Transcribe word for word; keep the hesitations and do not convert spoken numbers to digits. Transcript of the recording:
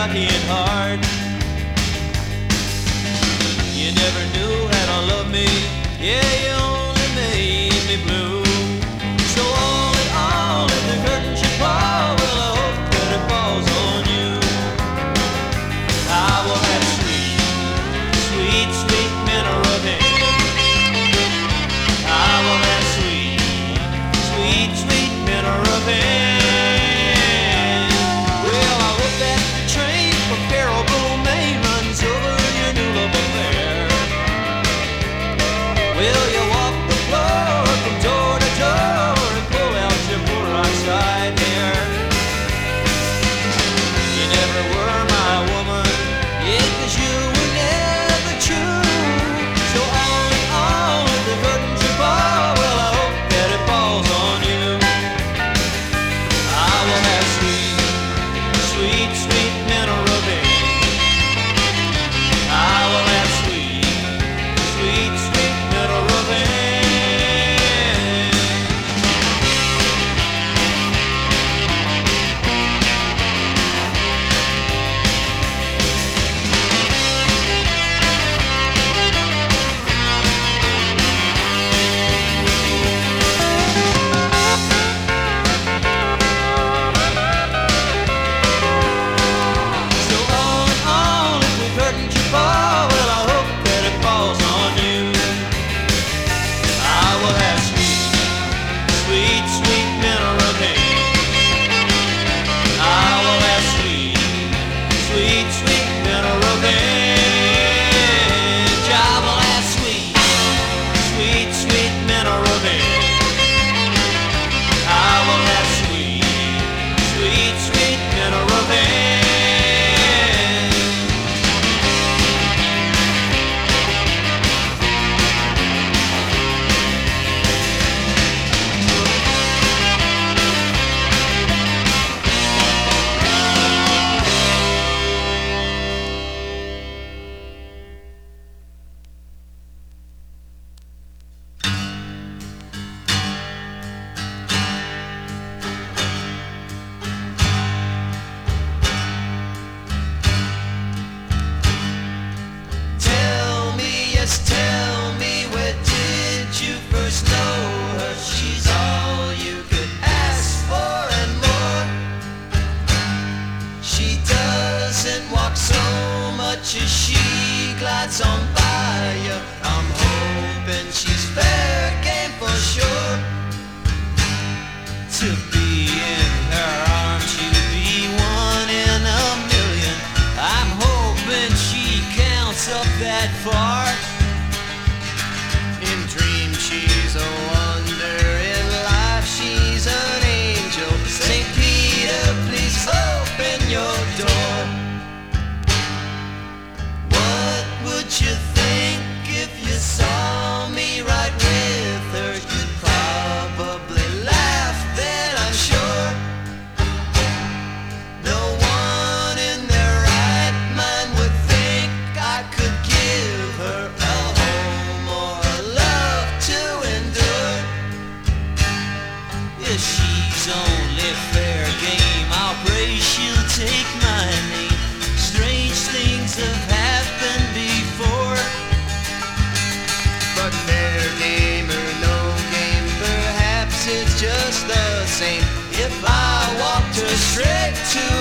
lucky and hard. You never knew how to love me, yeah, you only made me blue. So all in all, if the curtain should fall, well, I hope that it falls on you. I will have sweet, sweet, sweet mineral pain. I will have sweet, sweet, sweet mineral pain. Well, I hope that the train from Caribou, Maine runs over your new love affair. Will you walk the floor from door to door and pull out your poor outside hair? You never were my woman, yeah, 'cause you were never true. So all in all, if the curtain should fall, well, I hope that it falls on you. I will have sweet, sweet, sweet mineral pain. I will have sweet, sweet, sweet mineral pain. So all in all, if the curtain should fall, well, I hope that it falls on you. I will have sweet, sweet, sweet mineral pain. I will have sweet, sweet, sweet mineral pain. I will have sweet, sweet, sweet mineral pain. I will have sweet, sweet, sweet mineral pain. Tell me, yes, tell me, where did you first know her? She's all you could ask for and more. She doesn't walk so much as she glides on by you. I'm hoping she's fair game for sure. To be in her arms, you'd be one in a million. I'm hoping she counts up that far. In dreams, she's a wonder. In life, she's an angel. Saint Peter, please open your door. What would you think if you saw me right with her? You'd probably laugh then, I'm sure. No one in their right mind would think I could give her a home or a love to endure. If she's only fair game, I'll pray she'll take my name. Strange things have happened before, but fair game or no game, perhaps it's just the same. If I walked her straight to